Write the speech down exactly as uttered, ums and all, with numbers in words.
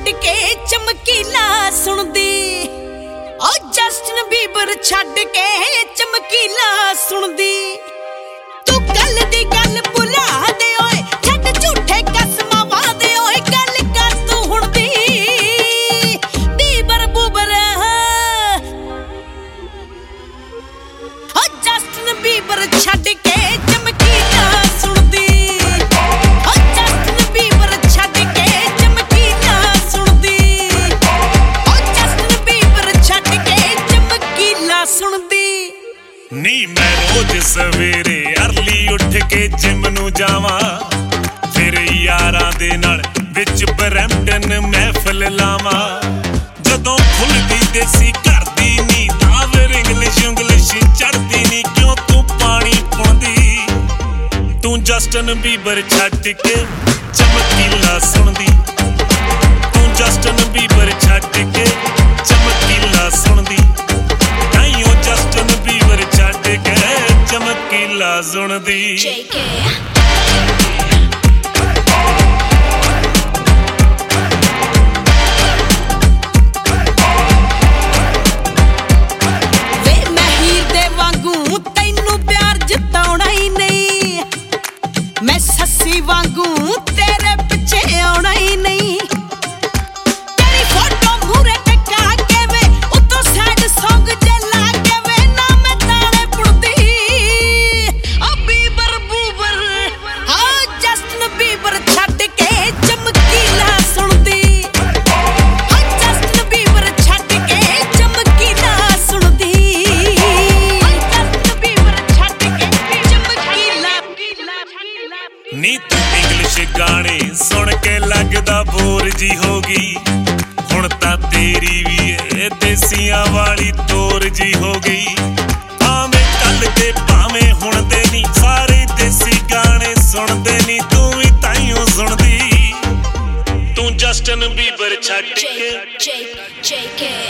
ਛੱਡ ਕੇ ਚਮਕੀਲਾ ਸੁਣਦੀ ਓ ਜਸਟਨ ਬੀਬਰ ਛੱਡ ਕੇ ਚਮਕੀਲਾ ਸੁਣਦੀ ਤੂੰ ਕੱਲ ਦੀ ਗੱਲ ਭੁਲਾ ਦੇ ਓਏ ਛੱਡ ਝੂਠੇ ਕਸਮਾਂ ਵਾਦੇ ਓਏ ਗੱਲ ਕਰ ਤੂੰ ਹੁਣ ਦੀ ਬੀਬਰ ਬੂਬਰ ਓ ਜਸਟਨ ਬੀਬਰ ਛੱਡ ਕੇ ਚਮਕੀਲਾ ਸੁਣਦੀ ਓ ਜਸਟਨ ਬੀਬਰ ਛੱਡ ਕੇ ਚਮਕੀਲਾ ਸੁਣਦੀ ਓ ਜਸਟਨ ਬੀਬਰ ਛੱਡ ਕੇ ਚਮਕੀਲਾ ਸੁਣਦੀ ਨੀ ਮੈਂ ਰੋਜ਼ ਸਵੇਰੇ ਅਰਲੀ ਉੱਠ ਕੇ ਜਿਮ ਨੂੰ ਜਾਵਾਂ ਫਿਰ ਯਾਰਾਂ ਦੇ ਨਾਲ ਵਿੱਚ ਬਰੈਂਪਟਨ ਮਹਿਫਲ ਲਾਵਾਂ ਜਦੋਂ ਖੁੱਲਦੀ ਦੇਸੀ ਘਰ ਦੀ ਨੀ ਤਾਂ ਫਿਰ ਇੰਗਲਿਸ਼ ਇੰਗਲਿਸ਼ ਚੜਦੀ ਨੀ ਕਿਉਂ ਤੂੰ ਪਾਣੀ ਪਾਉਂਦੀ ਤੂੰ ਜਸਟਨ ਬੀਬਰ ਛੱਡ ਕੇ ਚਮਕੀਲਾ ਸੁਣਦੀ ਤੂੰ ਜਸਟਨ ਬੀਬਰ ਛੱਡ ਕੇ ਚਮਕੀਲਾ ਸੁਣਦੀ ਤਾਈਓ ਜਸਟਨ ਬੀਬਰ ਛੱਡ ਕੇ ਚਮਕੀਲਾ ਸੁਣਦੀ मैं सस्सी वांगू तेरे पिछे आना ही नहीं तेरी फोटो मूरे टका के वे उतो सैड सॉन्ग जला के वे ना मैं ताले पुड़दी ओ बीबर बूबर हाँ जस्टन बीबर छड्ड के चमकीला सुनदी हाँ जस्टन बीबर छड्ड के चमकीला सुनदी हाँ जस्टन बीबर छड्ड के चमकीला ਨੀ ਤੂੰ ਇੰਗਲਿਸ਼ ਗਾਣੇ ਸੁਣ ਕੇ ਲੱਗਦਾ ਬੋਰ ਜੀ ਹੋ ਗਈ ਹੁਣ ਤਾਂ ਤੇਰੀ ਵੀ ਏ ਦੇਸੀਆਂ ਵਾਲੀ ਤੋਰ ਜੀ ਹੋ ਗਈ ਭਾਵੇਂ ਕੱਲ ਦੇ ਭਾਵੇਂ ਹੁਣ ਦੇ ਨੀ ਸਾਰੇ ਦੇਸੀ ਗਾਣੇ ਸੁਣਦੇ ਨੀ ਤੂੰ ਵੀ ਤਾਈਓ ਸੁਣਦੀ ਤੂੰ ਜਸਟਨ ਬੀਬਰ ਛੱਡ ਕੇ